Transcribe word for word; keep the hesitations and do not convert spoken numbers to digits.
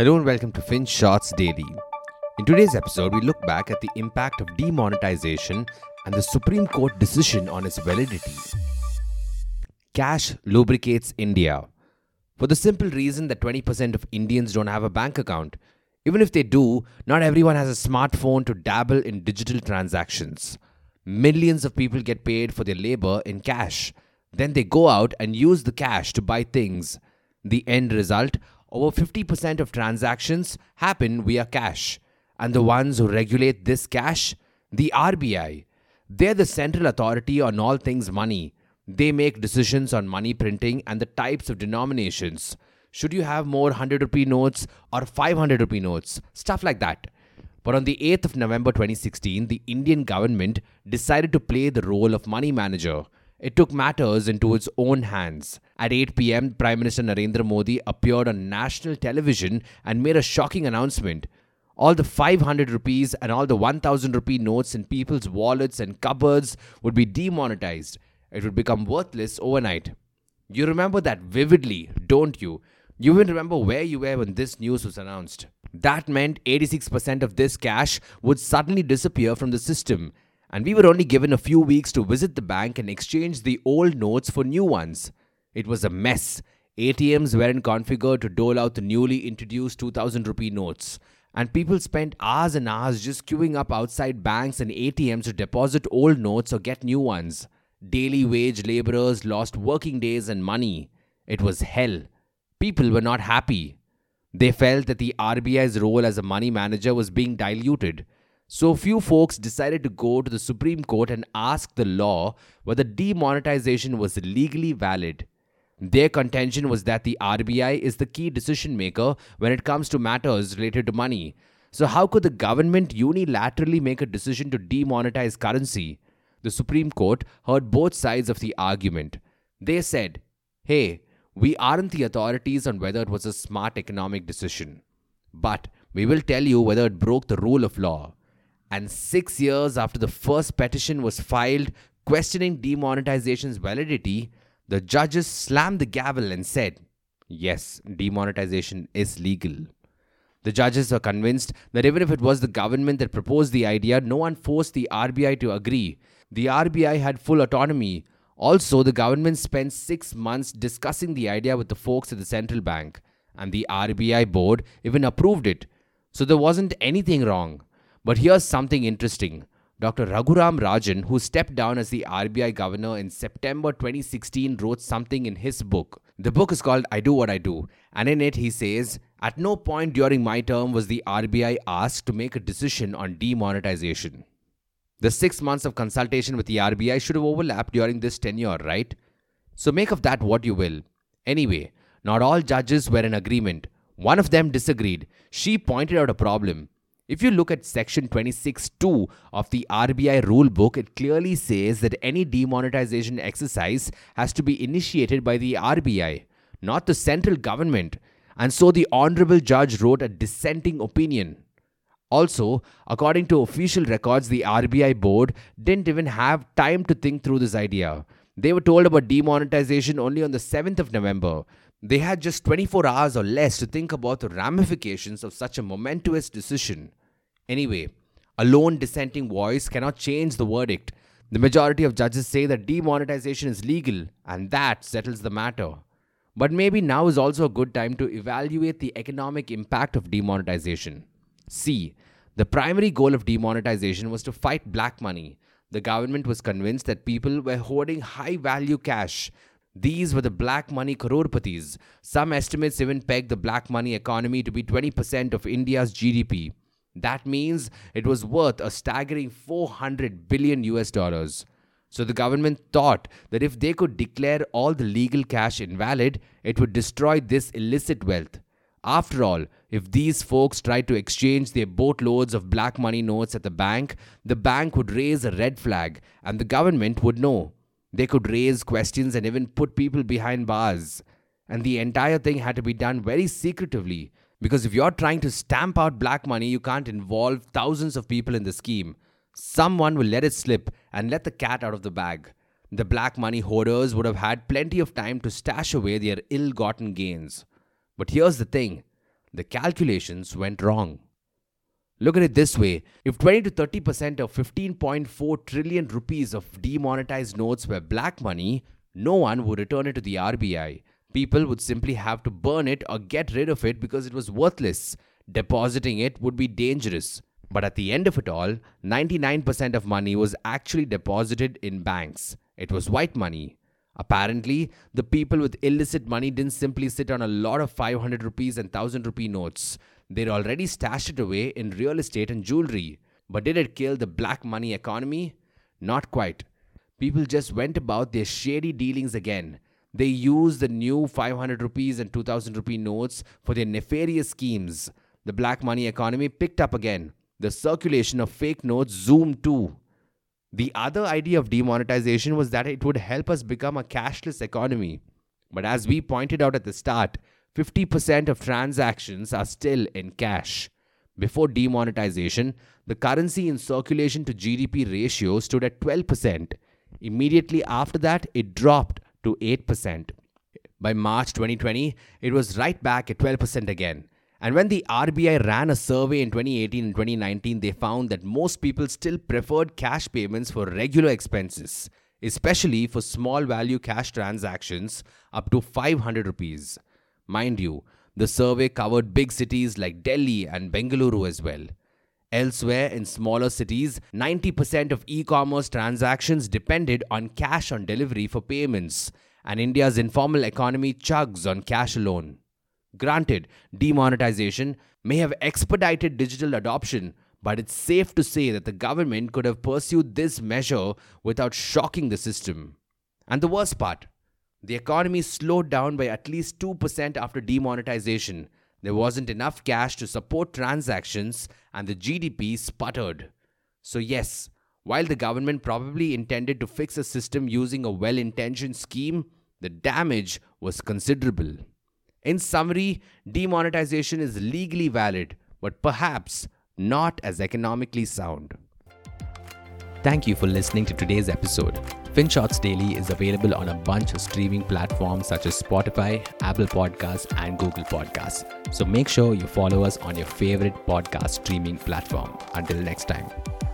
Hello and welcome to Fin Shots Daily. In today's episode, we look back at the impact of demonetization and the Supreme Court decision on its validity. Cash lubricates India. For the simple reason that twenty percent of Indians don't have a bank account. Even if they do, not everyone has a smartphone to dabble in digital transactions. Millions of people get paid for their labor in cash. Then they go out and use the cash to buy things. The end result, over fifty percent of transactions happen via cash. And the ones who regulate this cash? The R B I. They're the central authority on all things money. They make decisions on money printing and the types of denominations. Should you have more one hundred rupee notes or five hundred rupee notes? Stuff like that. But on the eighth of November twenty sixteen, the Indian government decided to play the role of money manager. It took matters into its own hands. At eight p.m., Prime Minister Narendra Modi appeared on national television and made a shocking announcement. All the five hundred rupees and all the one thousand rupee notes in people's wallets and cupboards would be demonetized. It would become worthless overnight. You remember that vividly, don't you? You even remember where you were when this news was announced. That meant eighty-six percent of this cash would suddenly disappear from the system. And we were only given a few weeks to visit the bank and exchange the old notes for new ones. It was a mess. A T Ms weren't configured to dole out the newly introduced two thousand rupee notes. And people spent hours and hours just queuing up outside banks and A T Ms to deposit old notes or get new ones. Daily wage laborers lost working days and money. It was hell. People were not happy. They felt that the R B I's role as a money manager was being diluted. So few folks decided to go to the Supreme Court and ask the law whether demonetization was legally valid. Their contention was that the R B I is the key decision maker when it comes to matters related to money. So how could the government unilaterally make a decision to demonetize currency? The Supreme Court heard both sides of the argument. They said, hey, we aren't the authorities on whether it was a smart economic decision. But we will tell you whether it broke the rule of law. And six years after the first petition was filed questioning demonetization's validity, the judges slammed the gavel and said, yes, demonetization is legal. The judges were convinced that even if it was the government that proposed the idea, no one forced the R B I to agree. The R B I had full autonomy. Also, the government spent six months discussing the idea with the folks at the central bank, and the R B I board even approved it. So there wasn't anything wrong. But here's something interesting. Doctor Raghuram Rajan, who stepped down as the R B I governor in September twenty sixteen, wrote something in his book. The book is called I Do What I Do, and in it he says, at no point during my term was the R B I asked to make a decision on demonetization. The six months of consultation with the R B I should have overlapped during this tenure, right? So make of that what you will. Anyway, not all judges were in agreement. One of them disagreed. She pointed out a problem. If you look at section twenty-six point two of the R B I rule book, it clearly says that any demonetization exercise has to be initiated by the R B I, not the central government. And so the Honorable Judge wrote a dissenting opinion. Also, according to official records, the R B I board didn't even have time to think through this idea. They were told about demonetization only on the seventh of November. They had just twenty-four hours or less to think about the ramifications of such a momentous decision. Anyway, a lone dissenting voice cannot change the verdict. The majority of judges say that demonetization is legal, and that settles the matter. But maybe now is also a good time to evaluate the economic impact of demonetization. See, the primary goal of demonetization was to fight black money. The government was convinced that people were hoarding high-value cash. These were the black money crorepathi's. Some estimates even peg the black money economy to be twenty percent of India's G D P. That means it was worth a staggering four hundred billion U S dollars. So the government thought that if they could declare all the legal cash invalid, it would destroy this illicit wealth. After all, if these folks tried to exchange their boatloads of black money notes at the bank, the bank would raise a red flag and the government would know. They could raise questions and even put people behind bars. And the entire thing had to be done very secretively. Because if you're trying to stamp out black money, you can't involve thousands of people in the scheme. Someone will let it slip and let the cat out of the bag. The black money hoarders would have had plenty of time to stash away their ill-gotten gains. But here's the thing. the calculations went wrong. Look at it this way. If twenty to thirty percent of fifteen point four trillion rupees of demonetized notes were black money, no one would return it to the R B I. People would simply have to burn it or get rid of it because it was worthless. Depositing it would be dangerous. But at the end of it all, ninety-nine percent of money was actually deposited in banks. It was white money. Apparently, the people with illicit money didn't simply sit on a lot of five hundred rupees and one thousand rupee notes. They'd already stashed it away in real estate and jewelry. But did it kill the black money economy? Not quite. People just went about their shady dealings again. They used the new five hundred rupees and two thousand rupee notes for their nefarious schemes. The black money economy picked up again. The circulation of fake notes zoomed too. The other idea of demonetization was that it would help us become a cashless economy. But as we pointed out at the start, fifty percent of transactions are still in cash. Before demonetization, the currency in circulation to G D P ratio stood at twelve percent. Immediately after that, it dropped to eight percent. By March twenty twenty, it was right back at twelve percent again. And when the R B I ran a survey in twenty eighteen and twenty nineteen, they found that most people still preferred cash payments for regular expenses, especially for small value cash transactions up to five hundred rupees. Mind you, the survey covered big cities like Delhi and Bengaluru as well. Elsewhere in smaller cities, ninety percent of e-commerce transactions depended on cash on delivery for payments, and India's informal economy chugs on cash alone. Granted, demonetization may have expedited digital adoption, but it's safe to say that the government could have pursued this measure without shocking the system. And the worst part, the economy slowed down by at least two percent after demonetization. There wasn't enough cash to support transactions and the G D P sputtered. So yes, while the government probably intended to fix a system using a well-intentioned scheme, the damage was considerable. In summary, demonetization is legally valid, but perhaps not as economically sound. Thank you for listening to today's episode. FinShots Daily is available on a bunch of streaming platforms such as Spotify, Apple Podcasts, and Google Podcasts. So make sure you follow us on your favorite podcast streaming platform. Until next time.